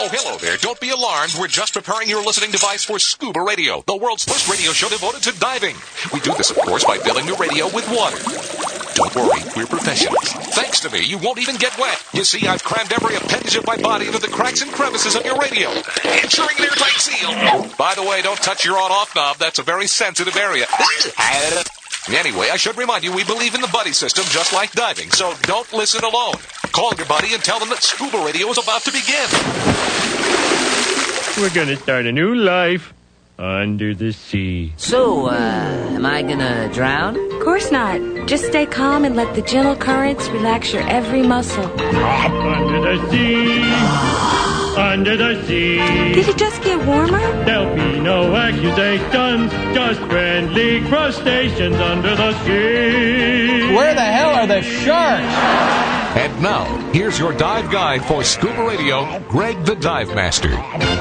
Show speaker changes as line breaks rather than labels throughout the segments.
Oh, hello there. Don't be alarmed. We're just preparing your listening device for Scuba Radio, the world's first radio show devoted to diving. We do this, of course, by filling your radio with water. Don't worry, we're professionals. Thanks to me, you won't even get wet. You see, I've crammed every appendage of my body into the cracks and crevices of your radio, ensuring an airtight seal. By the way, don't touch your on-off knob. That's a very sensitive area. Anyway, I should remind you, we believe in the buddy system just like diving, so don't listen alone. Call your buddy and tell them that Scuba Radio is about to begin.
We're gonna start a new life under the sea.
So, am I gonna drown?
Of course not. Just stay calm and let the gentle currents relax your every muscle.
Under the sea, under the sea.
Did it just get warmer?
There'll be no accusations, just friendly crustaceans under the sea.
Where the hell are the sharks?
And now, here's your dive guide for Scuba Radio, Greg the Dive Master.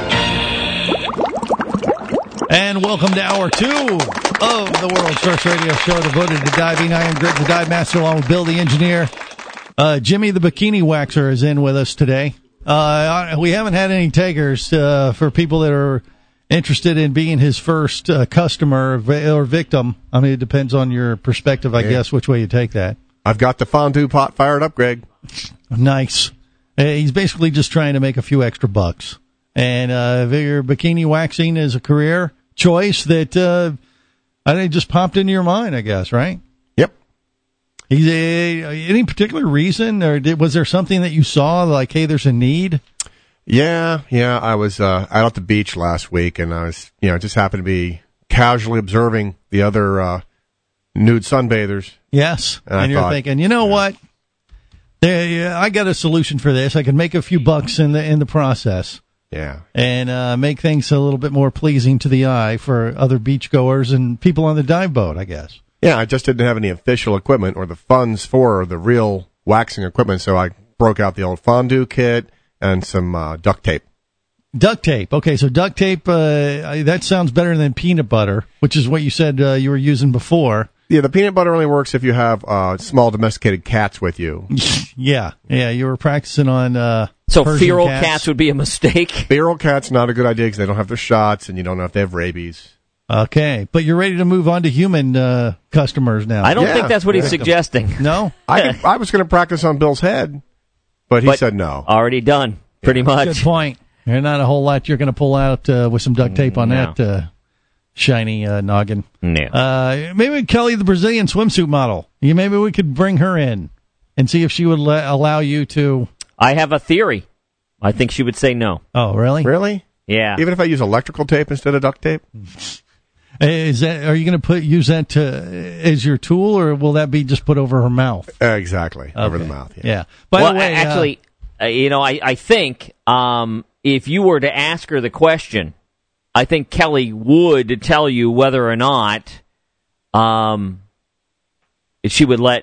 And welcome to Hour 2 of the world's first radio show devoted to diving. I am Greg the Dive Master along with Bill the Engineer. Jimmy the Bikini Waxer is in with us today. We haven't had any takers for people that are interested in being his first customer or victim. I mean, it depends on your perspective, I guess, which way you take that.
I've got the fondue pot fired up, Greg.
Nice. He's basically just trying to make a few extra bucks. And your bikini waxing is a career choice that I think just popped into your mind, I guess, right?
Yep.
Any particular reason, or was there something that you saw, like, hey, there's a need?
Yeah. I was out at the beach last week, and I was, just happened to be casually observing the other nude sunbathers.
Yes, and you're thinking, what? I got a solution for this. I can make a few bucks in the process.
Yeah,
and make things a little bit more pleasing to the eye for other beachgoers and people on the dive boat, I guess.
Yeah, I just didn't have any official equipment or the funds for the real waxing equipment, so I broke out the old fondue kit and some duct tape.
Duct tape. Okay, so duct tape, that sounds better than peanut butter, which is what you said you were using before.
Yeah, the peanut butter only works if you have small domesticated cats with you.
Yeah, you were practicing on
so
Persian
feral cats would be a mistake?
Feral cats, not a good idea because they don't have their shots, and you don't know if they have rabies.
Okay, but you're ready to move on to human customers now.
I don't think that's what he's suggesting.
No?
I was going to practice on Bill's head, but he said no.
Already done, pretty much.
Good point. There's not a whole lot you're going to pull out with some duct tape on that shiny noggin.
No.
Maybe Kelly, the Brazilian swimsuit model. Maybe we could bring her in and see if she would allow you to.
I have a theory. I think she would say no.
Oh, really?
Really?
Yeah.
Even if I use electrical tape instead of duct tape?
Are you going to use that as your tool, or will that be just put over her mouth?
Exactly. Okay. Over the mouth.
Yeah. By the way,
actually, I think if you were to ask her the question, I think Kelly would tell you whether or not she would let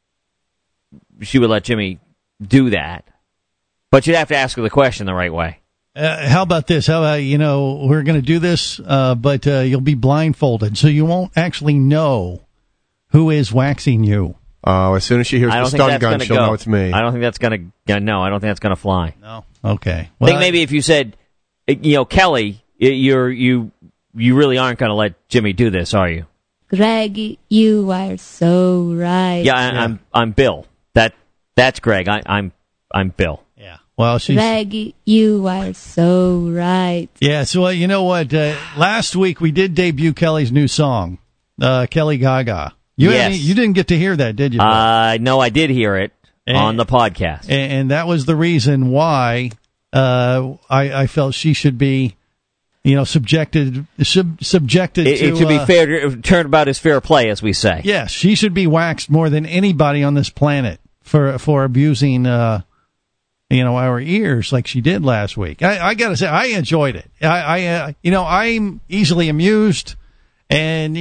Jimmy do that. But you'd have to ask her the question the right way.
How about this? How about, we're going to do this, but you'll be blindfolded, so you won't actually know who is waxing you.
Oh, as soon as she hears the stun gun, she'll know it's me.
I don't think that's going to. No, I don't think that's going to fly.
No. Okay.
Well, I think maybe if you said, Kelly, you really aren't going to let Jimmy do this, are you?
Greg, you are so right.
Yeah, I'm Bill. That's Greg. I'm Bill.
Yeah. Well,
Greg, you are so right.
Yeah. So you know what? Last week we did debut Kelly's new song, Kelly Gaga. You didn't get to hear that, did you?
No, I did hear it on the podcast,
and that was the reason why I felt she should be, subjected to.
It should be fair. Turnabout is fair play, as we say.
Yes, she should be waxed more than anybody on this planet for abusing, our ears like she did last week. I got to say, I enjoyed it. I'm easily amused, and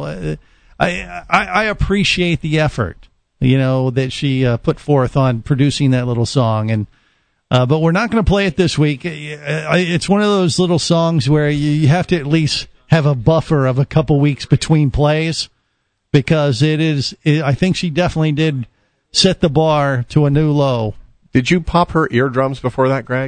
I appreciate the effort, that she put forth on producing that little song, and but we're not going to play it this week. It's one of those little songs where you have to at least have a buffer of a couple weeks between plays, because I think she definitely did set the bar to a new low.
Did you pop her eardrums before that, Greg?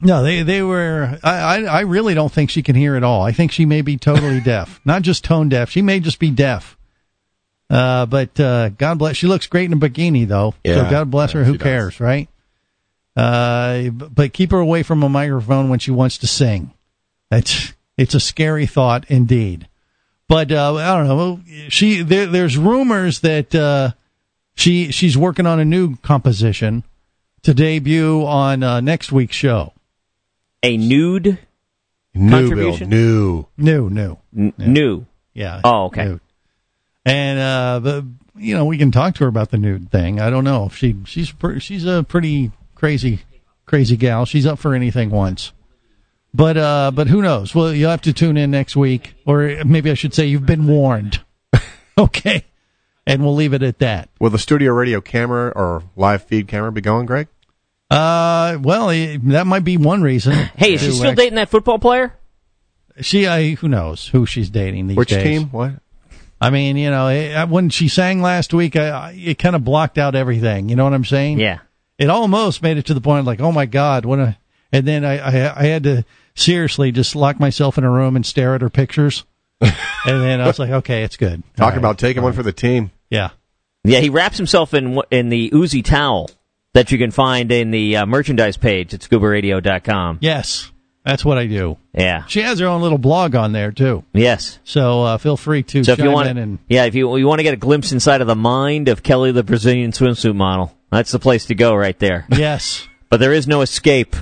No, they were. I really don't think she can hear at all. I think she may be totally deaf, not just tone deaf. She may just be deaf. But God bless. She looks great in a bikini, though.
Yeah,
so God bless her. Who cares, right? But keep her away from a microphone when she wants to sing. It's a scary thought indeed. But I don't know. There's rumors that she's working on a new composition to debut on next week's show.
A nude contribution?
New.
New.
Yeah.
Oh, okay.
Nude. And but we can talk to her about the nude thing. I don't know if she's a pretty crazy gal. She's up for anything once. But who knows? Well, you'll have to tune in next week, or maybe I should say you've been warned. Okay. And we'll leave it at that.
Will the studio radio camera or live feed camera be going, Greg?
Well, that might be one reson.
Hey, is she still dating that football player?
Who knows who she's dating these days.
Which team? What?
I mean, when she sang last week, it kind of blocked out everything. You know what I'm saying?
Yeah.
It almost made it to the point like, oh my God, and then I had to seriously just lock myself in a room and stare at her pictures. And then I was like, okay, it's good.
Talk about taking one for the team.
Yeah.
Yeah, he wraps himself in the Uzi towel that you can find in the merchandise page at scubaradio.com.
Yes, that's what I do.
Yeah.
She has her own little blog on there, too.
Yes.
So feel free to chime in. And
if you want to get a glimpse inside of the mind of Kelly, the Brazilian swimsuit model, that's the place to go right there.
Yes.
But there is no escape.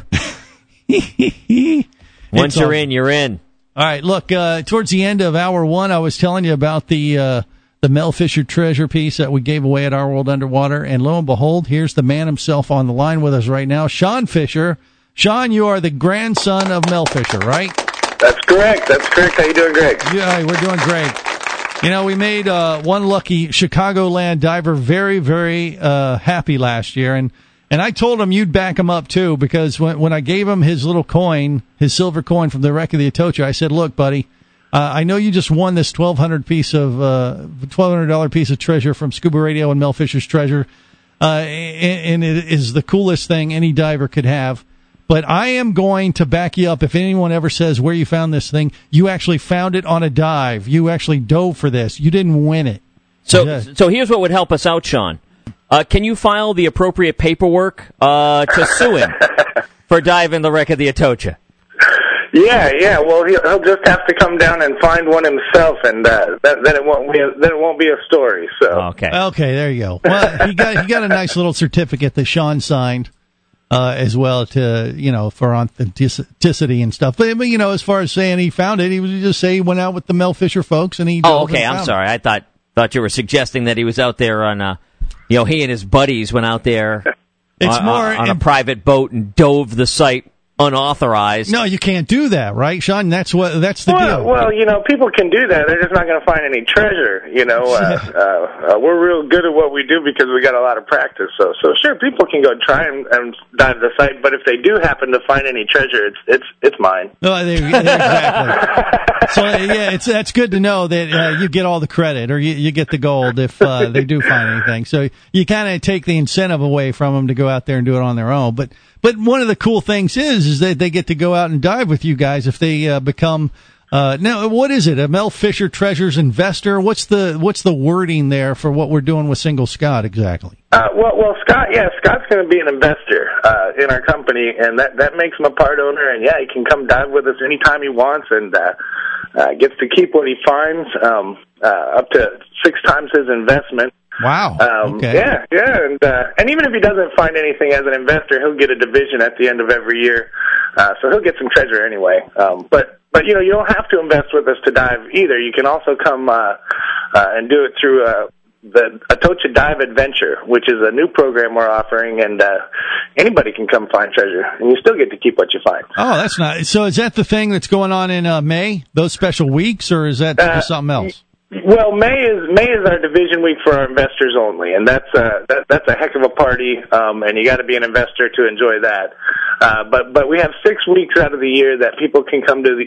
Once you're in, you're in.
All right, look, towards the end of hour one, I was telling you about the Mel Fisher treasure piece that we gave away at Our World Underwater, and lo and behold, here's the man himself on the line with us right now, Sean Fisher. Sean, you are the grandson of Mel Fisher, right?
That's correct. How you doing, Greg?
Yeah, we're doing great. We made one lucky Chicagoland diver very, very happy last year, and I told him you'd back him up, too, because when I gave him his little coin, his silver coin from the wreck of the Atocha, I said, look, buddy, I know you just won this $1,200 piece of treasure from Scuba Radio and Mel Fisher's Treasure, and it is the coolest thing any diver could have. But I am going to back you up if anyone ever says where you found this thing. You actually found it on a dive. You actually dove for this. You didn't win it.
So here's what would help us out, Sean. Can you file the appropriate paperwork to sue him for diving the wreck of the Atocha?
Yeah. Well, he'll just have to come down and find one himself, and then it won't be a story. So
okay,
there you go. Well, he got a nice little certificate that Sean signed as well to for authenticity and stuff. But as far as saying he found it, he would just say he went out with the Mel Fisher folks and he.
Oh, okay. I'm sorry. I thought you were suggesting that he was out there on he and his buddies went out there on a private boat and dove the site unauthorized.
No, you can't do that, right, Sean? That's the deal.
Well, people can do that. They're just not going to find any treasure. We're real good at what we do because we got a lot of practice. So sure, people can go try and dive the site, but if they do happen to find any treasure, it's mine.
No, exactly. So that's good to know that you get all the credit or you get the gold if they do find anything. So you kind of take the incentive away from them to go out there and do it on their own. But one of the cool things is that they get to go out and dive with you guys if they become now. What is it? A Mel Fisher Treasures investor? What's the wording there for what we're doing with Single Scott exactly?
Well, Scott's going to be an investor in our company, and that makes him a part owner. And he can come dive with us anytime he wants, and gets to keep what he finds, up to 6 times his investment.
Wow. Okay.
Yeah, and even if he doesn't find anything as an investor, he'll get a division at the end of every year, so he'll get some treasure anyway. But you don't have to invest with us to dive either. You can also come and do it through the Atocha Dive Adventure, which is a new program we're offering, and anybody can come find treasure, and you still get to keep what you find.
Oh, that's nice. So is that the thing that's going on in May, those special weeks, or is that something else?
Well, May is our division week for our investors only, and that's a heck of a party, and you got to be an investor to enjoy that. But we have 6 weeks out of the year that people can come to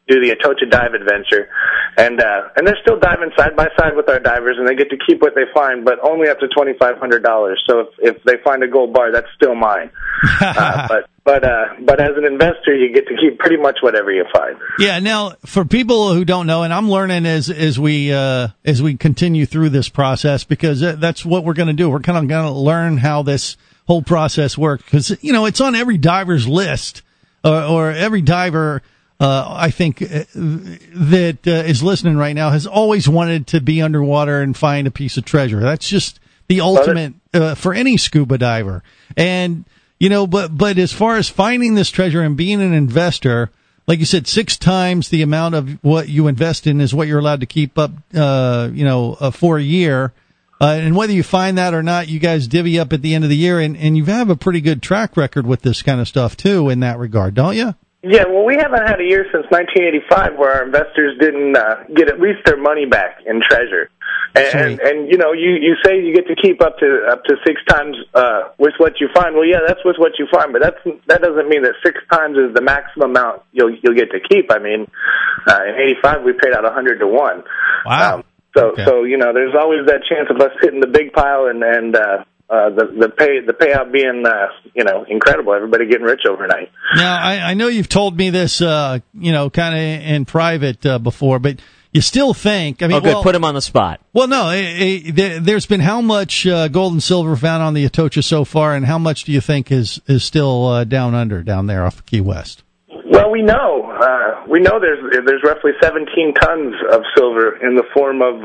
do the Atocha dive adventure, and they're still diving side by side with our divers, and they get to keep what they find, but only up to $2,500. So if they find a gold bar, that's still mine. But as an investor, you get to keep pretty much whatever you find.
Yeah. Now, for people who don't know, and I'm learning as we continue through this process, because that's what we're going to do. We're kind of going to learn how this whole process works, because it's on every diver's list, or every diver. I think that is listening right now has always wanted to be underwater and find a piece of treasure. That's just the ultimate for any scuba diver. And but as far as finding this treasure and being an investor, like you said, 6 times the amount of what you invest in is what you're allowed to keep up, for a year. And whether you find that or not, you guys divvy up at the end of the year, and you have a pretty good track record with this kind of stuff too in that regard, don't you?
Yeah, well, we haven't had a year since 1985 where our investors didn't get at least their money back in treasure. And you say you get to keep up to 6 times with what you find. Well, yeah, that's with what you find, but that doesn't mean that 6 times is the maximum amount you'll get to keep. I mean, in '85 we paid out 100 to 1.
Wow.
So there's always that chance of us hitting the big pile and the payout being incredible. Everybody getting rich overnight.
Now I know you've told me this kind of in private before, but you still think? I mean,
put him on the spot.
Well, no, there's been how much gold and silver found on the Atocha so far, and how much do you think is still down there off Key West?
Well, we know there's roughly 17 tons of silver in the form of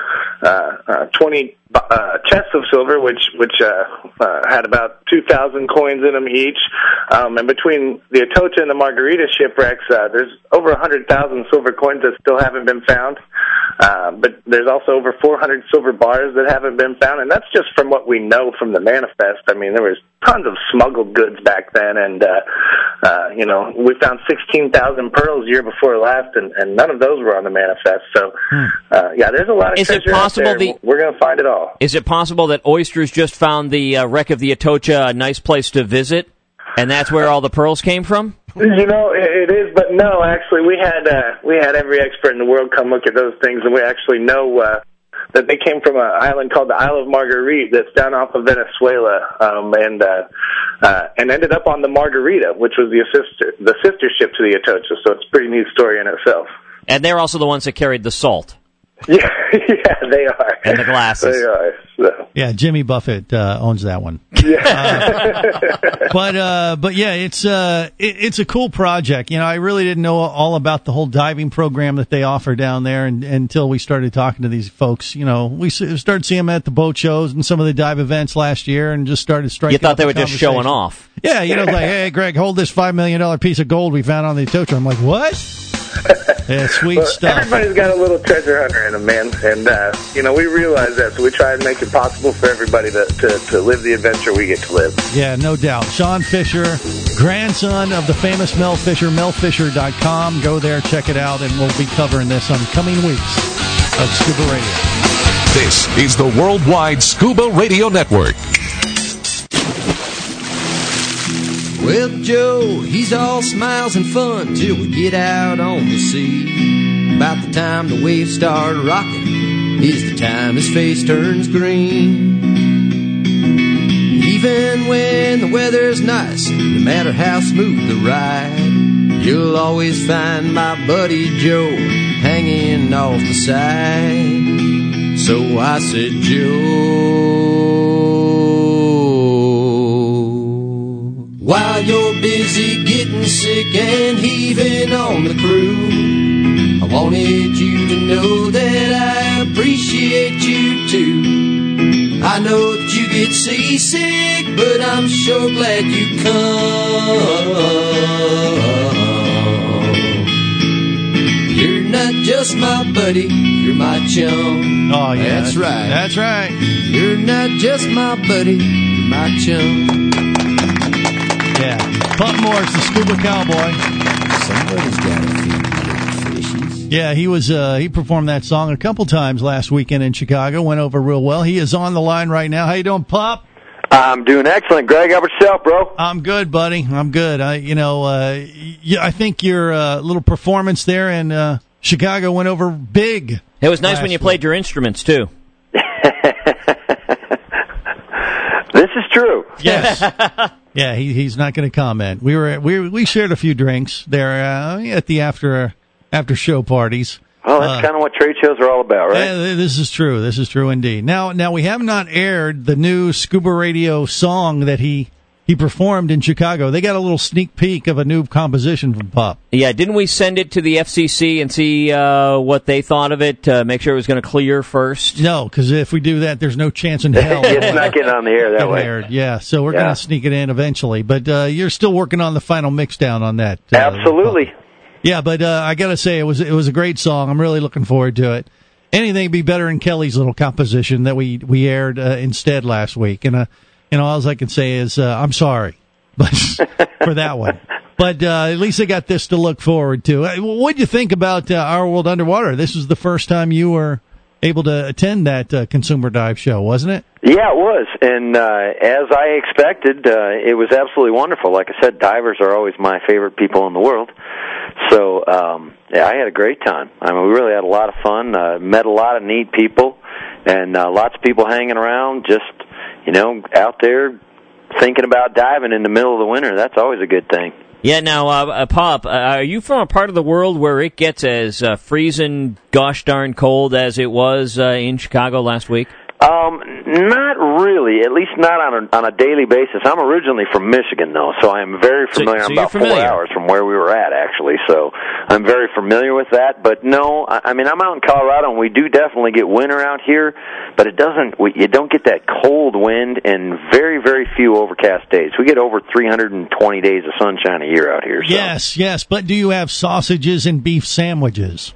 20 chests of silver, which had about 2,000 coins in them each. And between the Atocha and the Margarita shipwrecks, there's over 100,000 silver coins that still haven't been found. But there's also over 400 silver bars that haven't been found, and that's just from what we know from the manifest. I mean, there was tons of smuggled goods back then, and we found 16,000 pearls year before last, and none of those were on the manifest. So, there's a lot of treasure out there. We're going to find it all.
Is it possible that Oysters just found the wreck of the Atocha a nice place to visit, and that's where all the pearls came from?
It is, but no, actually, we had every expert in the world come look at those things, and we actually know that they came from an island called the Isle of Marguerite that's down off of Venezuela, and ended up on the Margarita, which was the sister ship to the Atocha. So it's a pretty neat story in itself.
And they're also the ones that carried the salt.
Yeah, they are.
And the glasses.
They are. So.
Yeah, Jimmy Buffett owns that one.
Yeah.
But yeah, it's a cool project. I really didn't know all about the whole diving program that they offer down there until we started talking to these folks. We started seeing them at the boat shows and some of the dive events last year, and just started striking.
You thought they were just showing off.
Yeah, like, hey, Greg, hold this $5 million piece of gold we found on the Atocha. I'm like, what? Yeah, sweet stuff.
Everybody's got a little treasure hunter in them, man. And, we realize that, so we try and make it possible for everybody to live the adventure we get to live.
Yeah, no doubt. Sean Fisher, grandson of the famous Mel Fisher, melfisher.com. Go there, check it out, and we'll be covering this on coming weeks of Scuba Radio.
This is the Worldwide Scuba Radio Network.
Well, Joe, he's all smiles and fun till we get out on the sea. About the time the waves start rocking is the time his face turns green. Even when the weather's nice, no matter how smooth the ride, you'll always find my buddy Joe hanging off the side. So I said, Joe, while you're busy getting sick and heaving on the crew, I wanted you to know that I appreciate you too. I know that you get seasick, but I'm sure glad you come. You're not just my buddy, you're my chum.
Oh, yeah.
That's right.
That's right.
You're not just my buddy, you're my chum.
Yeah, Pump Morris, the Scuba Cowboy.
Somebody's got to feed the fishies.
Yeah, he performed that song a couple times last weekend in Chicago. Went over real well. He is on the line right now. How you doing, Pop?
I'm doing excellent, Greg. How about yourself, bro?
I'm good, buddy. I'm good. I think your little performance there in Chicago went over big.
It was nice when you played your instruments too.
This is true.
Yes. Yeah, he's not going to comment. We shared a few drinks there at the after show parties.
Well, that's kind of what trade shows are all about, right?
Yeah, this is true. This is true indeed. Now we have not aired the new Scuba Radio song that he performed in Chicago. They got a little sneak peek of a new composition from Pop.
Yeah, didn't we send it to the FCC and see what they thought of it? Make sure it was going to clear first?
No, because if we do that, there's no chance in hell.
It's not getting on the air that way.
Aired. Yeah, so we're going to sneak it in eventually. But you're still working on the final mix down on that.
Absolutely.
Yeah, but I got to say, it was a great song. I'm really looking forward to it. Anything would be better than Kelly's little composition that we aired instead last week. And all I can say is I'm sorry for that one. But at least I got this to look forward to. What did you think about Our World Underwater? This was the first time you were able to attend that Consumer Dive show, wasn't it?
Yeah, it was. And as I expected, it was absolutely wonderful. Like I said, divers are always my favorite people in the world. So, I had a great time. I mean, we really had a lot of fun, met a lot of neat people, and lots of people hanging around just, out there thinking about diving in the middle of the winter. That's always a good thing.
Yeah, now, Pop, are you from a part of the world where it gets as freezing, gosh darn cold as it was in Chicago last week?
Not really, at least not on a daily basis. I'm originally from Michigan, though, so I'm very familiar. I'm about 4 hours from where we were at, actually, so I'm very familiar with that. But no, I'm out in Colorado, and we do definitely get winter out here, but you don't get that cold wind and very, very few overcast days. We get over 320 days of sunshine a year out here. So.
Yes, but do you have sausages and beef sandwiches?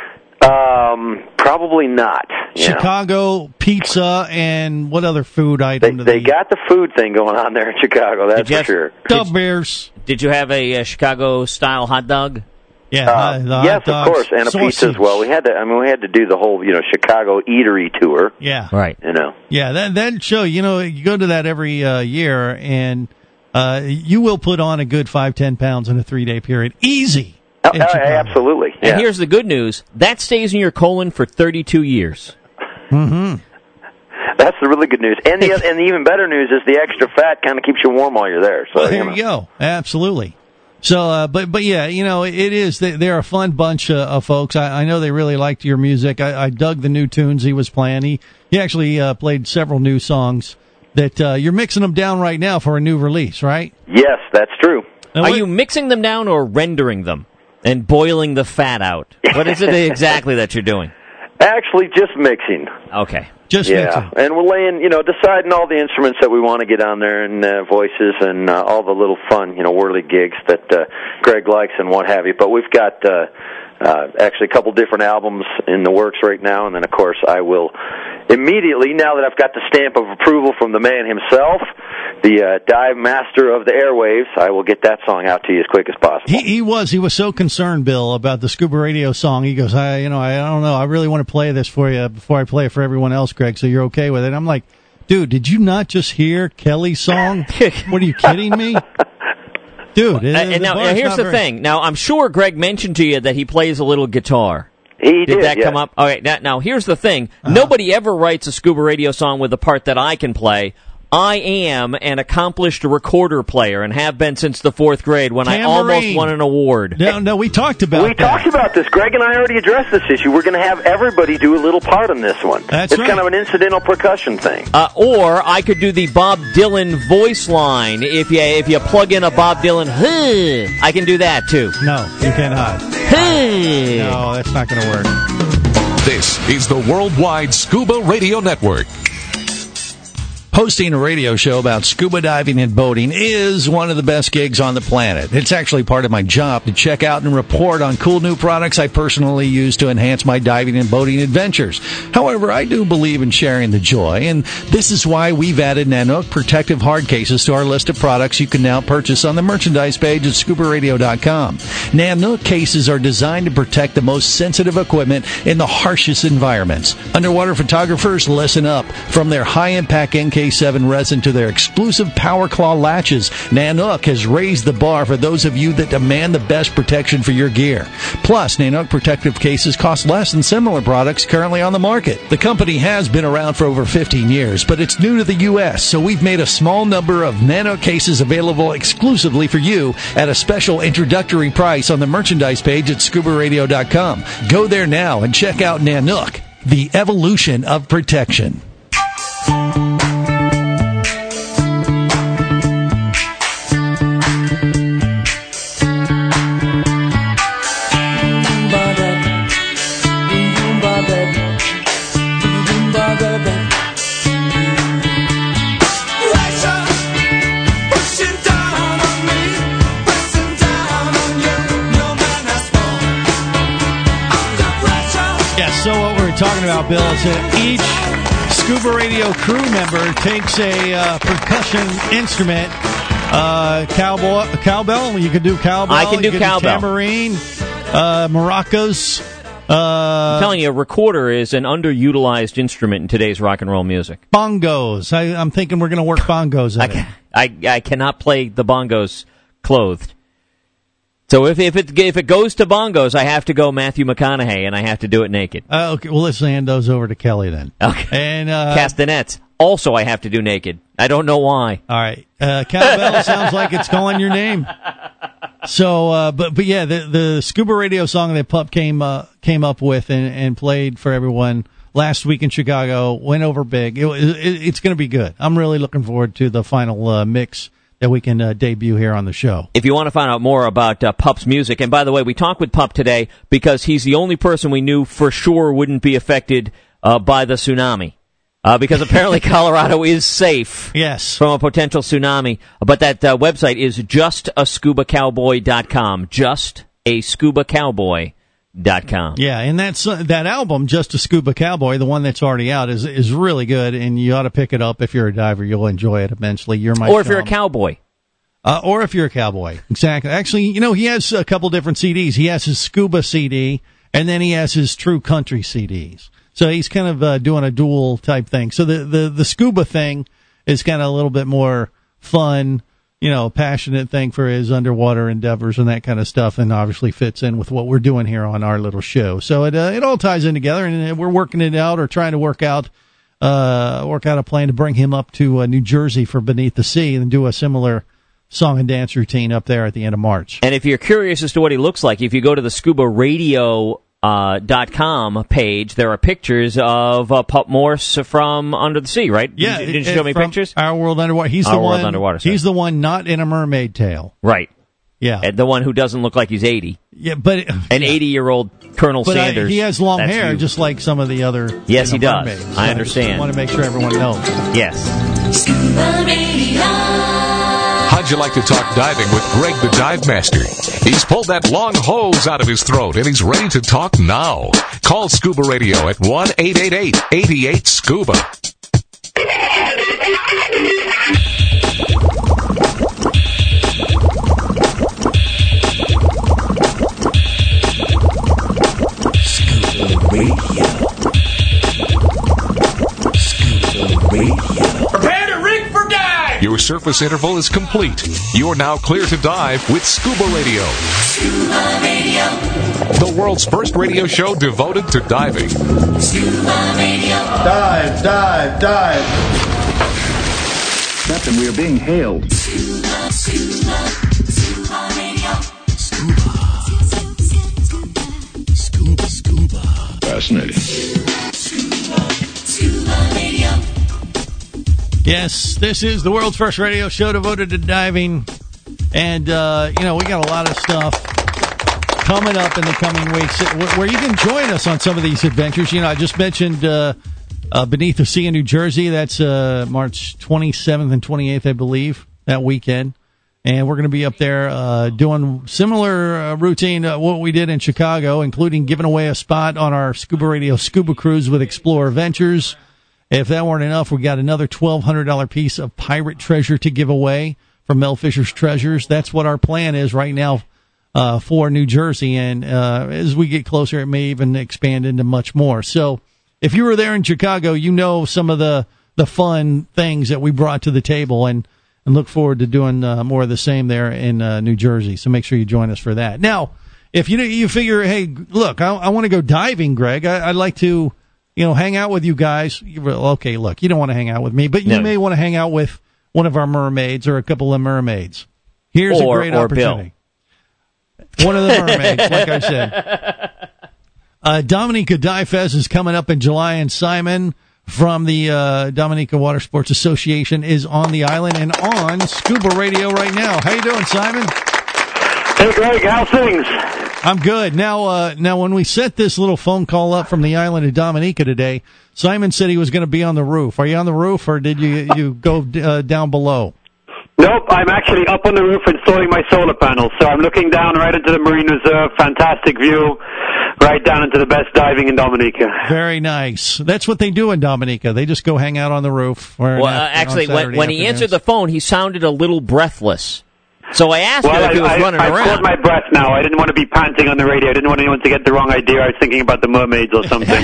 Probably not.
Chicago pizza and what other food item?
They got the food thing going on there in Chicago. That's for sure.
Dub beers.
Did you have a Chicago style hot dog?
Yeah,
yes, of course, and a pizza as well. We had to do the whole Chicago eatery tour.
Yeah,
right.
Yeah, that show. You go to that every year, and you will put on a good 5-10 pounds in a 3-day period, easy.
Absolutely. Yeah.
And here's the good news. That stays in your colon for 32 years.
Mm-hmm.
That's the really good news. And the even better news is the extra fat kind of keeps you warm while you're there. So
there you go. Absolutely. So, but yeah, it is. They're a fun bunch of folks. I know they really liked your music. I dug the new tunes he was playing. He actually played several new songs that you're mixing them down right now for a new release, right?
Yes, that's true.
Are you mixing them down or rendering them? And boiling the fat out. What is it exactly that you're doing?
Actually, just mixing.
Okay.
Just mixing.
And we're laying, deciding all the instruments that we want to get on there and voices and all the little fun, whirly gigs that Greg likes and what have you. But we've got actually a couple different albums in the works right now. And then, of course, I will immediately, now that I've got the stamp of approval from the man himself, the dive master of the airwaves, I will get that song out to you as quick as possible.
He was so concerned, Bill, about the Scuba Radio song. He goes, I don't know, I really want to play this for you before I play it for everyone else, Greg, so you're okay with it. I'm like, dude, did you not just hear Kelly's song? What, are you kidding me? Dude,
now here's the thing. Now, I'm sure Greg mentioned to you that he plays a little guitar.
Did
that come up? All right, now here's the thing. Nobody ever writes a Scuba Radio song with the part that I can play. I am an accomplished recorder player and have been since the 4th grade when I almost won an award.
No, we talked about
that. We talked about this. Greg and I already addressed this issue. We're going to have everybody do a little part on this one.
It's right.
Kind of an incidental percussion thing.
Or I could do the Bob Dylan voice line. If you plug in a Bob Dylan, I can do that too.
No, you cannot. No, that's not going to work.
This is the Worldwide Scuba Radio Network.
Hosting a radio show about scuba diving and boating is one of the best gigs on the planet. It's actually part of my job to check out and report on cool new products I personally use to enhance my diving and boating adventures. However, I do believe in sharing the joy, and this is why we've added Nanook protective hard cases to our list of products you can now purchase on the merchandise page at ScubaRadio.com. Nanook cases are designed to protect the most sensitive equipment in the harshest environments. Underwater photographers, listen up. From their high-impact NK 27 resin to their exclusive Power Claw latches, Nanook has raised the bar for those of you that demand the best protection for your gear. Plus, Nanook protective cases cost less than similar products currently on the market. The company has been around for over 15 years, but it's new to the U.S., so we've made a small number of Nanook cases available exclusively for you at a special introductory price on the merchandise page at ScubaRadio.com. Go there now and check out Nanook, the evolution of protection. Talking about, Bill, is that each Scuba Radio crew member takes a percussion instrument, cowbell. You can do cowbell.
I can do cowbell.
Tambourine, maracas.
I'm telling you, a recorder is an underutilized instrument in today's rock and roll music.
Bongos. I'm thinking we're going to work bongos at it.
I cannot play the bongos clothed. So if it goes to bongos, I have to go Matthew McConaughey, and I have to do it naked.
Okay, well, let's hand those over to Kelly then.
Okay.
And
castanets. Also, I have to do naked. I don't know why.
All right. Cowbell sounds like it's calling your name. So, but yeah, the Scuba Radio song that Pup came up with and played for everyone last week in Chicago went over big. It's going to be good. I'm really looking forward to the final mix that we can debut here on the show.
If you want to find out more about Pup's music, and by the way, we talked with Pup today because he's the only person we knew for sure wouldn't be affected by the tsunami. Because apparently Colorado is safe from a potential tsunami. But that website is justascubacowboy.com. Justascubacowboy.com.
Yeah, and that album, Just a Scuba Cowboy, the one that's already out, is really good, and you ought to pick it up if you're a diver. You'll enjoy it immensely.
Or if you're a cowboy.
Or if you're a cowboy. Exactly. Actually, he has a couple different CDs. He has his Scuba CD, and then he has his True Country CDs. So he's kind of doing a dual type thing. So the Scuba thing is kind of a little bit more fun, passionate thing for his underwater endeavors and that kind of stuff, and obviously fits in with what we're doing here on our little show. So it all ties in together, and we're working it out, or trying to work out a plan to bring him up to New Jersey for Beneath the Sea and do a similar song and dance routine up there at the end of March.
And if you're curious as to what he looks like, if you go to the ScubaRadio.com page, there are pictures of Pup Morse from Under the Sea, right?
Yeah.
Didn't you show me pictures?
Our World Underwater. He's the one not in a mermaid tail.
Right.
Yeah.
And the one who doesn't look like he's 80.
Yeah, but...
An 80-year-old Colonel Sanders.
He has long hair, just like some of the other
Yes, he does.
mermaids.
I understand.
I want to make sure everyone knows.
Yes.
Scuba Radio. How'd you like to talk diving with Greg the Dive Master? He's pulled that long hose out of his throat, and he's ready to talk now. Call Scuba Radio at 1-888-88-SCUBA.
Scuba Radio. Scuba Radio.
Prepare to rig for dive! Your surface interval is complete. You're now clear to dive with Scuba Radio. Scuba Radio. The world's first radio show devoted to diving. Scuba Radio.
Dive, dive, dive.
Captain, we are being hailed.
Scuba, Scuba, Scuba Radio.
Scuba. Scuba, scuba.
Fascinating.
Scuba, Scuba Radio.
Yes, this is the world's first radio show devoted to diving. And, we got a lot of stuff coming up in the coming weeks where you can join us on some of these adventures. I just mentioned Beneath the Sea in New Jersey. That's March 27th and 28th, I believe, that weekend. And we're going to be up there doing similar routine what we did in Chicago, including giving away a spot on our Scuba Radio Scuba Cruise with Explorer Ventures. If that weren't enough, we got another $1,200 piece of pirate treasure to give away from Mel Fisher's Treasures. That's what our plan is right now for New Jersey. And as we get closer, it may even expand into much more. So if you were there in Chicago, some of the the fun things that we brought to the table, and look forward to doing more of the same there in New Jersey. So make sure you join us for that. Now, if you figure, hey, look, I want to go diving, Greg. I'd like to, hang out with you guys. Okay, look, you don't want to hang out with me, but you may want to hang out with one of our mermaids or a couple of mermaids. Here's a great opportunity. Bill. One of the mermaids, like I said. Dominica Dive Fest is coming up in July, and Simon from the Dominica Water Sports Association is on the island and on Scuba Radio right now. How you doing, Simon?
Hey, Greg. How's things?
I'm good. Now, when we set this little phone call up from the island of Dominica today, Simon said he was going to be on the roof. Are you on the roof, or did you go down below?
Nope, I'm actually up on the roof installing my solar panels. So I'm looking down right into the Marine Reserve. Fantastic view, right down into the best diving in Dominica.
Very nice. That's what they do in Dominica. They just go hang out on the roof.
Well, actually, when he answered the phone, he sounded a little breathless. So I asked him if he was running around.
I caught my breath now. I didn't want to be panting on the radio. I didn't want anyone to get the wrong idea. I was thinking about the mermaids or something.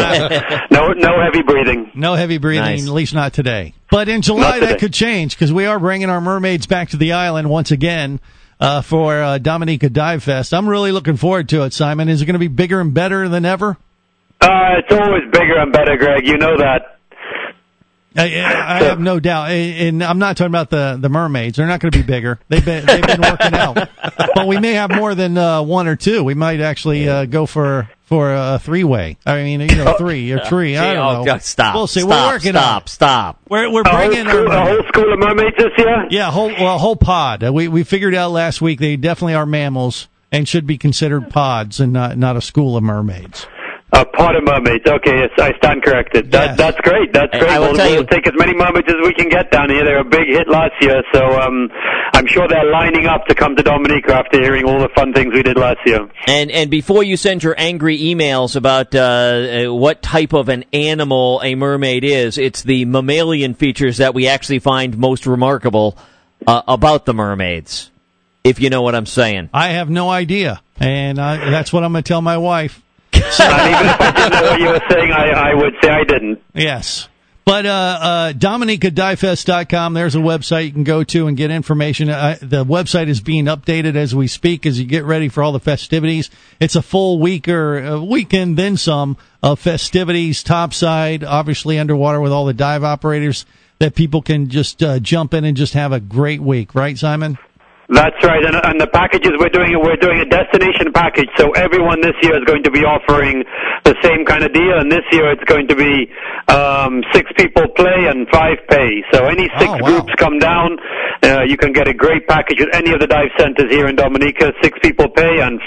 No heavy breathing.
No heavy breathing, nice. At least not today. But in July, that could change, because we are bringing our mermaids back to the island once again for Dominica Dive Fest. I'm really looking forward to it, Simon. Is it going to be bigger and better than ever?
It's always bigger and better, Greg. You know that.
I have no doubt, and I'm not talking about the mermaids. They're not going to be bigger. They've been working out, but we may have more than one or two. We might actually go for a three-way. I mean, three or three. I don't know.
Stop.
We'll see.
Stop,
we're working.
Stop.
We're bringing
a whole school of mermaids this year.
Yeah, a whole pod. We figured out last week they definitely are mammals and should be considered pods and not a school of mermaids.
A pod of mermaids. Okay, yes, I stand corrected.
Yes.
That's great. That's great. We'll take as many mermaids as we can get down here. They were a big hit last year, so I'm sure they're lining up to come to Dominica after hearing all the fun things we did last year.
And before you send your angry emails about what type of an animal a mermaid is, it's the mammalian features that we actually find most remarkable about the mermaids, if you know what I'm saying.
I have no idea, and that's what I'm going to tell my wife.
And even if I didn't know what you were saying, I would say I didn't.
Yes. But DominicaDiveFest.com, there's a website you can go to and get information. The website is being updated as we speak as you get ready for all the festivities. It's a full week or a weekend, then some, of festivities, topside, obviously underwater with all the dive operators that people can just jump in and just have a great week. Right, Simon?
That's right, and the packages we're doing a destination package, so everyone this year is going to be offering the same kind of deal, and this year it's going to be 6 people play and 5 pay. So any 6 groups come down, you can get a great package at any of the dive centers here in Dominica. 6 people pay and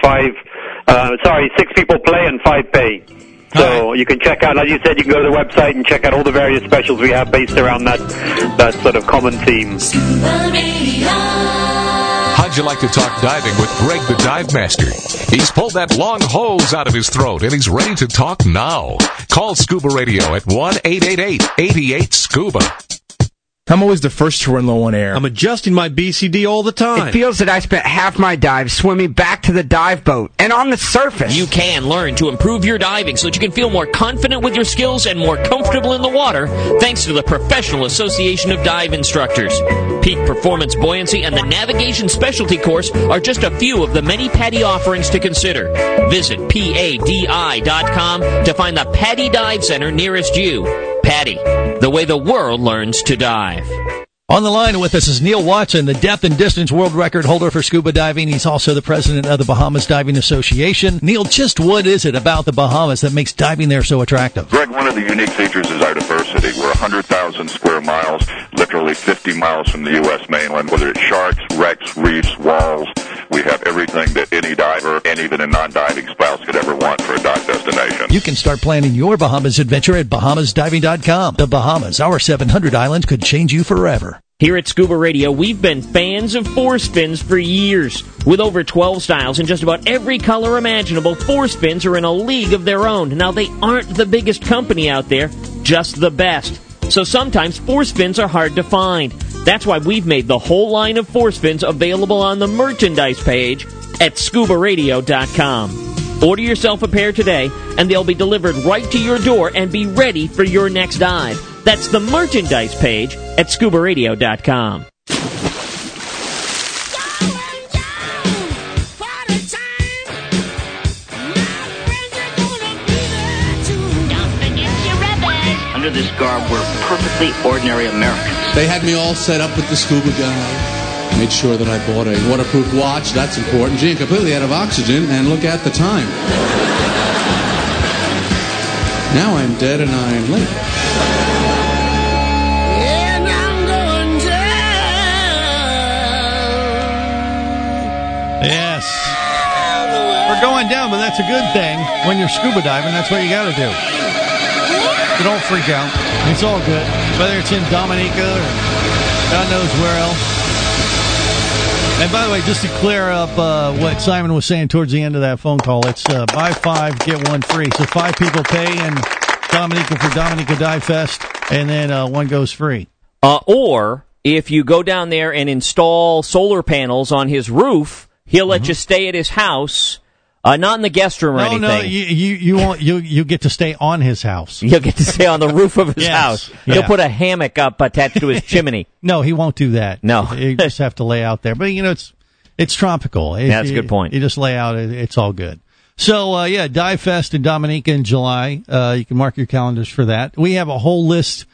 6 people play and 5 pay. So you can check out, as you said, you can go to the website and check out all the various specials we have based around that sort of common theme.
How'd you like to talk diving with Greg the Dive Master? He's pulled that long hose out of his throat, and he's ready to talk now. Call Scuba Radio at 1-888-88-SCUBA.
I'm always the first to run low on air.
I'm adjusting my BCD all the time.
It feels that I spent half my dive swimming back to the dive boat and on the surface.
You can learn to improve your diving so that you can feel more confident with your skills and more comfortable in the water thanks to the Professional Association of Dive Instructors. Peak Performance Buoyancy and the Navigation Specialty Course are just a few of the many PADI offerings to consider. Visit PADI.com to find the PADI Dive Center nearest you. PADI, the way the world learns to dive.
On the line with us is Neil Watson, the depth and distance world record holder for scuba diving. He's also the president of the Bahamas Diving Association. Neil, just what is it about the Bahamas that makes diving there so attractive?
Greg, one of the unique features is our diversity. We're 100,000 square miles, literally 50 miles from the U.S. mainland. Whether it's sharks, wrecks, reefs, walls, we have everything that any diver and even a non-diving spouse could ever want for a dive destination.
You can start planning your Bahamas adventure at BahamasDiving.com. The Bahamas, our 700 islands, could change you forever.
Here at Scuba Radio, we've been fans of force fins for years. With over 12 styles and just about every color imaginable, force fins are in a league of their own. Now, they aren't the biggest company out there, just the best. So sometimes force fins are hard to find. That's why we've made the whole line of force fins available on the merchandise page at ScubaRadio.com. Order yourself a pair today, and they'll be delivered right to your door and be ready for your next dive. That's the merchandise page at ScubaRadio.com.
Under this garb, we're perfectly ordinary Americans.
They had me all set up with the scuba guy. Made sure that I bought a waterproof watch. That's important. Gee, completely out of oxygen, and look at the time. Now I'm dead and I'm late.
And I'm going down.
Yes. We're going down, but that's a good thing. When you're scuba diving, that's what you got to do. You don't freak out. It's all good. Whether it's in Dominica or God knows where else. And by the way, just to clear up what Simon was saying towards the end of that phone call, it's buy 5, get 1 free. So 5 people pay in Dominica for Dominica Dive Fest, and then 1 goes free.
Or if you go down there and install solar panels on his roof, he'll let you stay at his house. Not in the guest room or anything.
No, you won't. You get to stay on his house.
You'll get to stay on the roof of his house.
Yeah.
He'll put a hammock up attached to his chimney.
No, he won't do that.
No,
you just have to lay out there. But it's tropical.
That's a good point.
You just lay out. It's all good. So Dive Fest in Dominica in July. You can mark your calendars for that. We have a whole list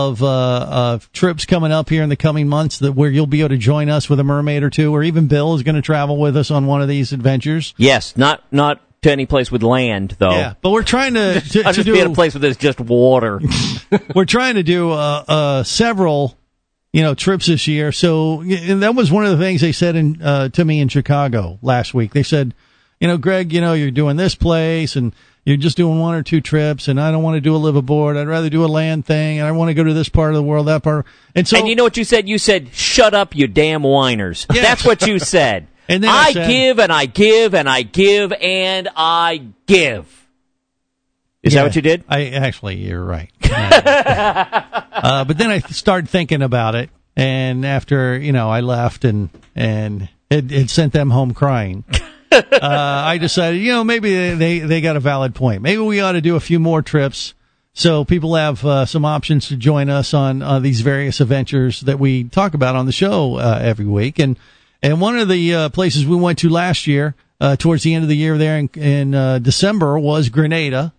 of trips coming up here in the coming months where you'll be able to join us with a mermaid or two, or even Bill is going to travel with us on one of these adventures.
Yes, not to any place with land though.
Yeah, but we're trying to
just be at a place where there's just water.
We're trying to do several trips this year. So and that was one of the things they said to me in Chicago last week. They said, Greg, you're doing this place and you're just doing 1 or 2 trips, and I don't want to do a live aboard. I'd rather do a land thing, and I want to go to this part of the world, that part. And you
know what you said? You said, "Shut up, you damn whiners." Yes. That's what you said.
And then
I give, and I give, and I give, and I give. Is that what you did?
You're right. But then I started thinking about it, and after I left, and it sent them home crying. I decided, maybe they got a valid point. Maybe we ought to do a few more trips so people have some options to join us on these various adventures that we talk about on the show every week. And one of the places we went to last year, towards the end of the year there in December, was Grenada.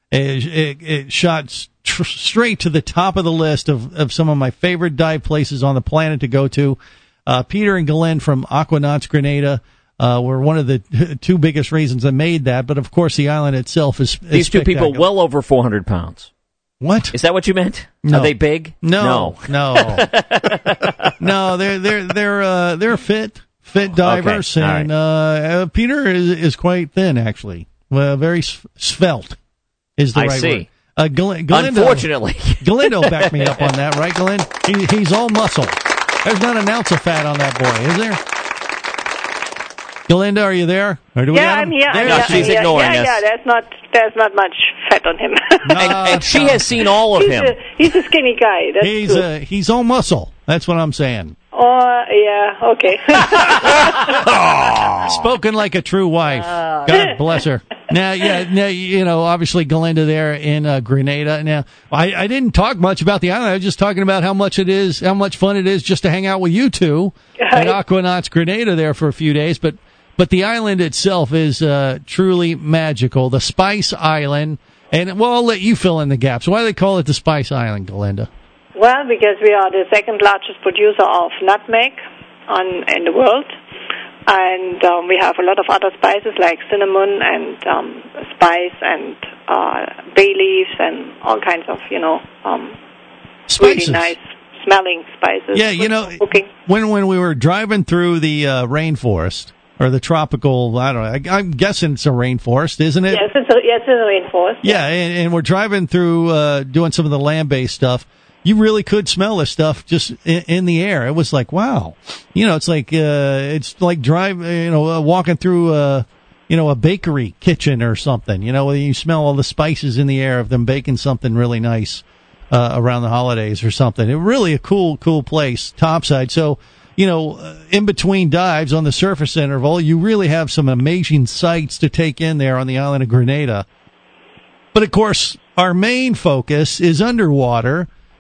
It shot straight to the top of the list of some of my favorite dive places on the planet to go to. Peter and Glenn from Aquanauts Grenada were one of the 2 biggest reasons I made that, but of course the island itself is
these 2 people well over 400 pounds.
What?
Is that what you meant?
No.
Are they big?
No. No, they're fit divers,
okay.
And Peter is quite thin actually. Well, very svelte is the right word.
Unfortunately,
Glenn will back me up on that, right, Glenn? He's all muscle. There's not an ounce of fat on that boy, is there? Galinda, are you there? Or do we
I'm here.
She's ignoring us.
Yeah, there's not much fat on him.
and she has seen all of him.
He's a skinny guy. That's
he's all muscle. That's what I'm saying.
Oh, yeah, okay.
Spoken like a true wife. God bless her. Now, obviously Galinda there in Grenada. Now, I didn't talk much about the island. I was just talking about how much fun it is just to hang out with you 2 at Aquanauts Grenada there for a few days. But the island itself is truly magical. The Spice Island. And, I'll let you fill in the gaps. Why do they call it the Spice Island, Galinda?
Well, because we are the 2nd largest producer of nutmeg in the world. And we have a lot of other spices like cinnamon and spice and bay leaves and all kinds of,
spices.
Really nice smelling spices.
Yeah, when we were driving through the rainforest, or the tropical, I don't know, I'm guessing it's a rainforest, isn't it?
Yes, it's a rainforest.
Yeah, and we're driving through, doing some of the land-based stuff. You really could smell this stuff just in the air. It was like, wow. It's like walking through a bakery kitchen or something. You smell all the spices in the air of them baking something really nice around the holidays or something. It really a cool place, topside. So, in between dives on the surface interval, you really have some amazing sights to take in there on the island of Grenada. But of course, our main focus is underwater.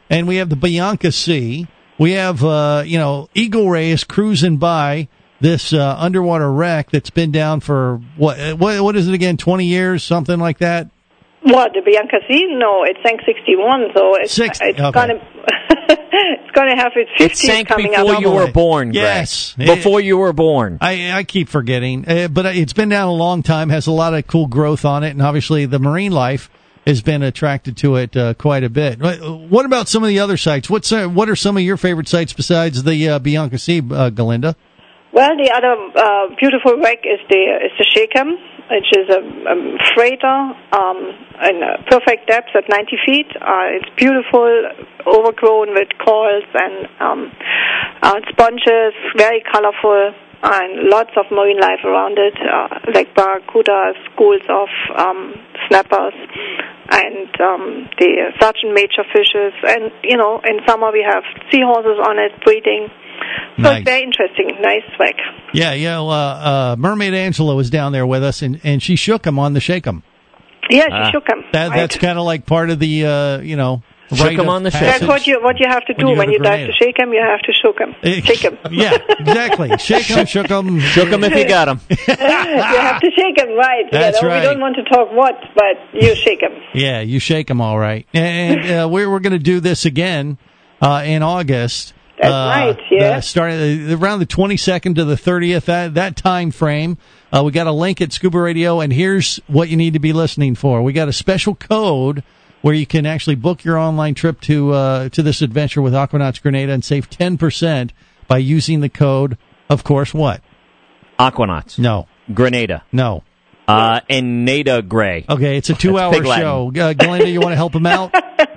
and we have the Bianca C. We have, Eagle Ray is cruising by this underwater wreck that's been down for, what is it again, 20 years, something like that?
What, the Bianca C? No, it sank 61, so it's going to it's going to have its 50th
it sank
coming up.
Before you were born, Greg.
Yes.
Before you were born.
I keep forgetting, but it's been down a long time, has a lot of cool growth on it, and obviously the marine life has been attracted to it quite a bit. What about some of the other sites? What are some of your favorite sites besides the Bianca C, Galinda?
Well, the other beautiful wreck is the Shechem, which is a freighter in a perfect depth at 90 feet. It's beautiful, overgrown with corals and sponges, very colorful, and lots of marine life around it, like barracudas, schools of snappers, and the sergeant major fishes. And, in summer we have seahorses on it breeding. So
Nice.
It's very interesting. Nice wreck.
Yeah. Mermaid Angela was down there with us, and she shook him on the shake 'em.
Yeah, she shook him.
That's kind of like part of the,
Shook him on the shake.
That's what you have to do when you dive to shake him. You have to shook him. Shake him.
Yeah, exactly. Shake him, shook him.
Shook him if you got him.
You have to shake him, right?
That's right.
We don't want to talk what, but you shake him.
Yeah, you shake him all right. And we're going to do this again in August.
That's right, yeah.
Starting around the 22nd to the 30th, that time frame. We got a link at Scuba Radio, and here's what you need to be listening for. We got a special code where you can actually book your online trip to this adventure with Aquanauts Grenada and save 10% by using the code, of course, what?
Aquanauts.
No.
Grenada.
No.
And Nada Gray.
Okay, it's a 2-hour show. Galinda, you want to help him out?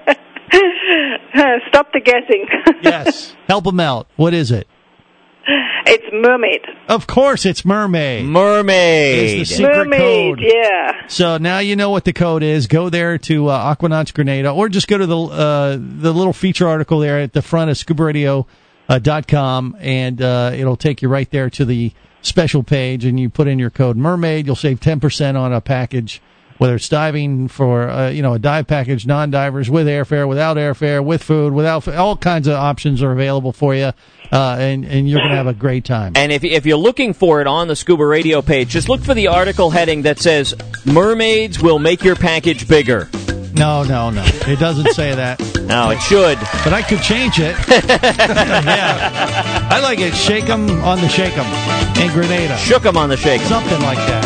Stop the guessing.
Yes. Help him out. What is it?
It's mermaid.
Of course, it's mermaid.
Mermaid.
It's the secret
mermaid,
code.
Yeah.
So now you know what the code is. Go there to Aquanauts Grenada, or just go to the little feature article there at the front of ScubaRadio.com, and it'll take you right there to the special page, and you put in your code mermaid. You'll save 10% on a package, whether it's diving for a dive package, non-divers, with airfare, without airfare, with food, without all kinds of options are available for you, and you're going to have a great time.
And if you're looking for it on the Scuba Radio page, just look for the article heading that says "Mermaids will make your package bigger."
No. It doesn't say that.
No, it should.
But I could change it. Yeah. I like it. Shake 'em on the shake 'em in Grenada.
Shook 'em on the shake 'em.
Something like that.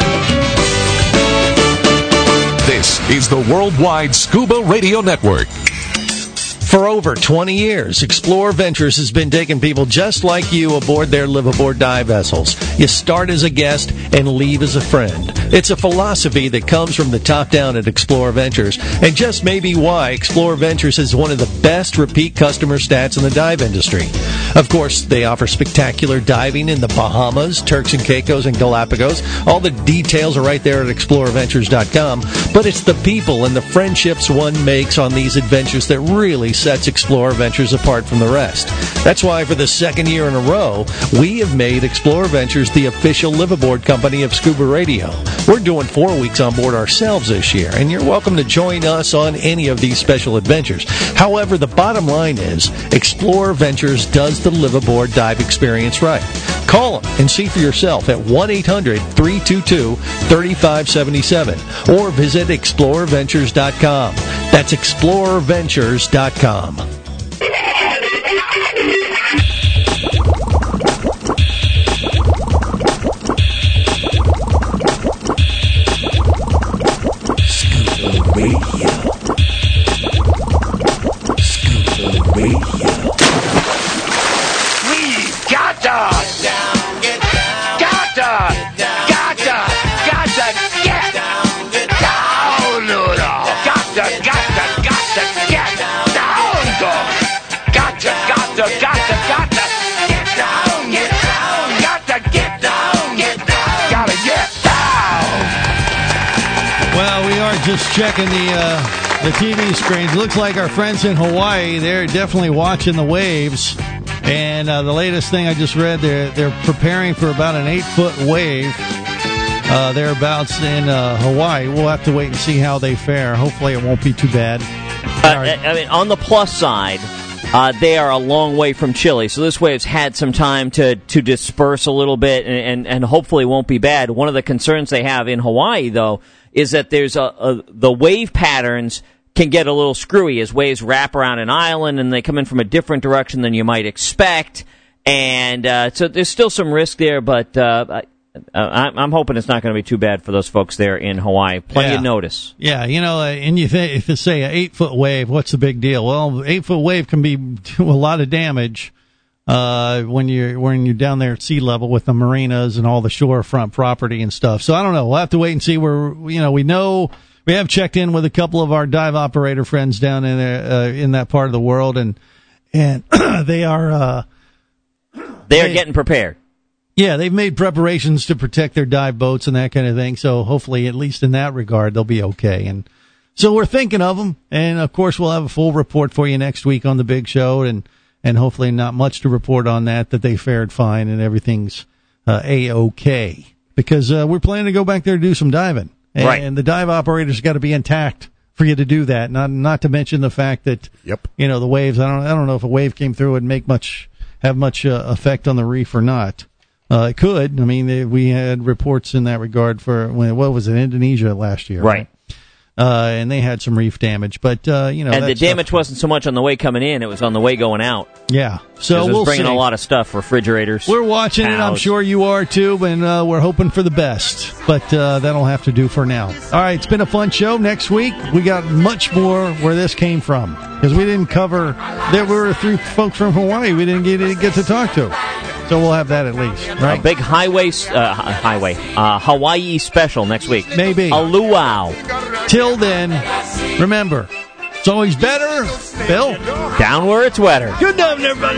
This is the Worldwide Scuba Radio Network.
For over 20 years, Explore Ventures has been taking people just like you aboard their live-aboard dive vessels. You start as a guest and leave as a friend. It's a philosophy that comes from the top down at Explore Ventures, and just maybe why Explore Ventures is one of the best repeat customer stats in the dive industry. Of course, they offer spectacular diving in the Bahamas, Turks and Caicos, and Galapagos. All the details are right there at ExploreVentures.com, but it's the people and the friendships one makes on these adventures that really sets Explorer Ventures apart from the rest. That's why for the second year in a row, we have made Explorer Ventures the official live-aboard company of Scuba Radio. We're doing 4 weeks on board ourselves this year, and you're welcome to join us on any of these special adventures. However, the bottom line is, Explorer Ventures does the live-aboard dive experience right. Call them and see for yourself at 1-800-322-3577 or visit ExplorerVentures.com. That's ExplorerVentures.com.
Scuba Radio. Scuba Radio.
We've got to get down, got to get down, gotta get down.
Well, we are just checking the TV screens. Looks like our friends in Hawaii, they're definitely watching the waves. And the latest thing I just read, they're preparing for about an 8-foot wave thereabouts in Hawaii. We'll have to wait and see how they fare. Hopefully it won't be too bad.
I mean, on the plus side, they are a long way from Chile, so this wave's had some time to disperse a little bit, and hopefully won't be bad. One of the concerns they have in Hawaii, though, is that there's the wave patterns can get a little screwy as waves wrap around an island and they come in from a different direction than you might expect. And so there's still some risk there, but I'm hoping it's not going to be too bad for those folks there in Hawaii. Plenty of notice.
Yeah, and if you say an 8-foot wave, what's the big deal? Well, 8-foot wave can do a lot of damage when you're down there at sea level with the marinas and all the shorefront property and stuff. So I don't know. We'll have to wait and see. We have checked in with a couple of our dive operator friends down in that part of the world, and they are
getting prepared.
Yeah, they've made preparations to protect their dive boats and that kind of thing. So hopefully, at least in that regard, they'll be okay. And so we're thinking of them, and of course, we'll have a full report for you next week on the big show, and hopefully not much to report on that they fared fine and everything's A-OK. Because we're planning to go back there to do some diving. And the dive operators got to be intact for you to do that. Not to mention the fact that the waves. I don't know if a wave came through and have much effect on the reef or not. It could. I mean, we had reports in that regard for what was it, Indonesia last year,
right?
And they had some reef damage, but
and the damage wasn't so much on the way coming in; it was on the way going out.
Yeah, so
we'll bringing a lot of stuff, refrigerators.
We're watching it. I'm sure you are too, and we're hoping for the best. But that'll have to do for now. All right, it's been a fun show. Next week we got much more where this came from, because we didn't cover. There were 3 folks from Hawaii we didn't get to talk to. So we'll have that at least, right?
A big Hawaii special next week.
Maybe.
A luau.
Till then, remember, it's always better, Bill,
down where it's wetter.
Good night, everybody.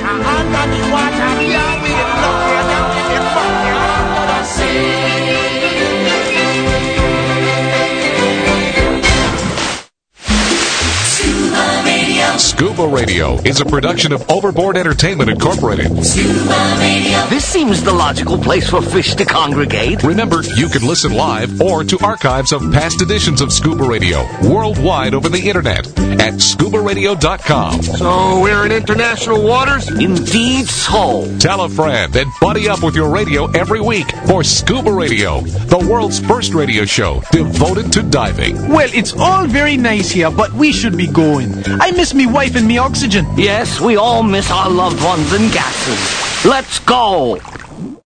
Scuba Radio is a production of Overboard Entertainment Incorporated.
Scuba Radio. This seems the logical place for fish to congregate.
Remember, you can listen live or to archives of past editions of Scuba Radio worldwide over the internet at scubaradio.com.
So we're in international waters? Indeed so.
Tell a friend and buddy up with your radio every week for Scuba Radio, the world's first radio show devoted to diving.
Well, it's all very nice here, but we should be going. I miss me wife and me oxygen.
Yes, we all miss our loved ones and gases. Let's go.